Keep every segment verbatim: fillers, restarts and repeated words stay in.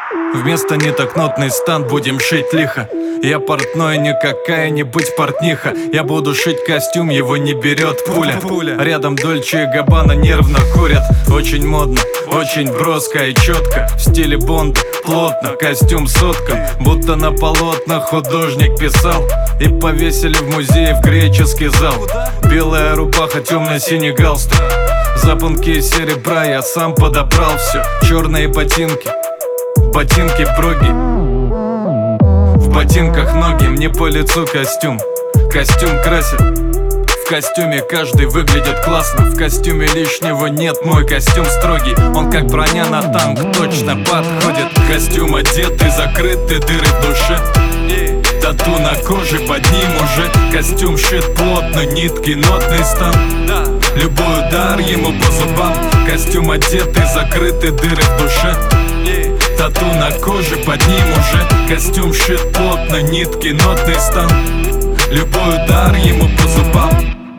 Вместо ниток нотный стан, будем шить лихо. Я портной, не какая-нибудь портниха. Я буду шить костюм, его не берет пуля. Рядом Дольче и Габбана нервно курят. Очень модно, очень броско и четко. В стиле Бонда, плотно, костюм сотка. Будто на полотнах художник писал. И повесили в музее в греческий зал. Белая рубаха, темно-синий галстук. Запонки из серебра я сам подобрал все. Черные ботинки, ботинки проги. В ботинках ноги, мне по лицу костюм. Костюм красит. В костюме каждый выглядит классно. В костюме лишнего нет, мой костюм строгий. Он как броня на танк, точно подходит. Костюм одетый, закрыты дыры в душе. Тату на коже, под ним уже костюм шит плотно, нитки, нотный стан. Любой удар ему по зубам. Костюм одетый, закрыты дыры в душе. Тату на коже, под ним уже костюм шит плотно, нитки, нотный стан. Любой удар ему по зубам.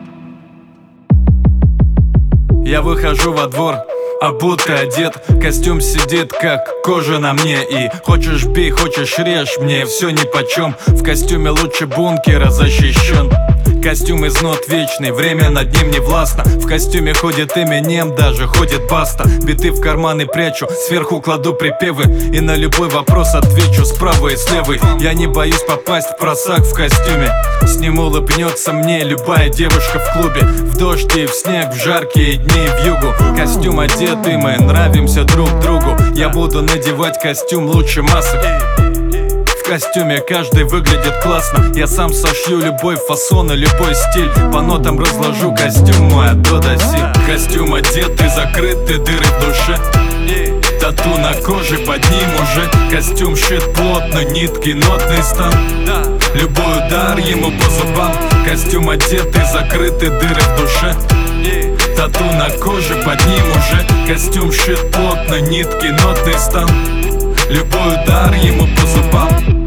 Я выхожу во двор, обутый, одет. Костюм сидит как кожа на мне. И хочешь бей, хочешь режь, мне все нипочем. В костюме лучше бункера защищен. Костюм из нот вечный, время над ним не властно. В костюме ходит Эминем, даже ходит Баста. Биты в карманы прячу, сверху кладу припевы. И на любой вопрос отвечу справа и слева. Я не боюсь попасть в просак в костюме. С ним улыбнется мне любая девушка в клубе. В дождь и в снег, в жаркие дни и в югу. Костюм одетый, мы нравимся друг другу. Я буду надевать костюм лучше масок. В костюме каждый выглядит классно. Я сам сошью любой фасон и любой стиль. По нотам разложу костюм мой от до до си. Костюм одетый, закрыты дыры в душе. Тату на коже, под ним уже костюм шит плотно, нитки, нотный стан. Любой удар ему по зубам. Костюм одетый, закрыты дыры в душе. Тату на коже, под ним уже костюм шит плотно, нитки, нотный стан. Любой удар ему по зубам.